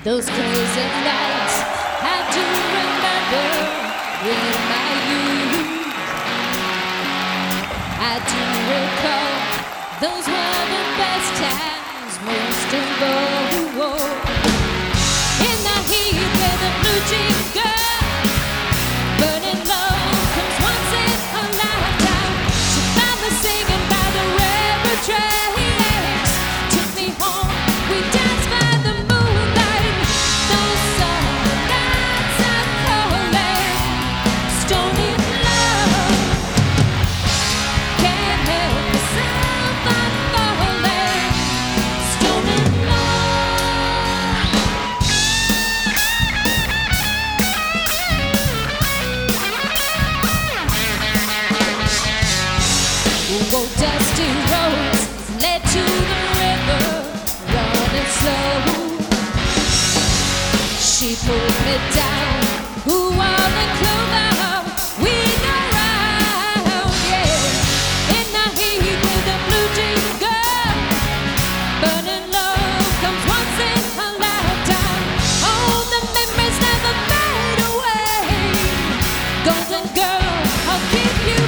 Those crazy nights I do remember in my youth. I do recall those were the best times, most of all. In the heat with a blue jean girl, burning love comes once in a lifetime. She found me singing by the railroad tracks, took me home, we danced by the moonlight. Those summer nights I call stony love. Can't help myself, I'm falling, stony love. Oh, dusty roads led to the river, running slow. She pulled me down, ooh, all the clover, we go round, yeah. In the heat with a blue jean girl, burning love comes once in a lifetime. Oh, the memories never fade away. Golden girl, I'll give you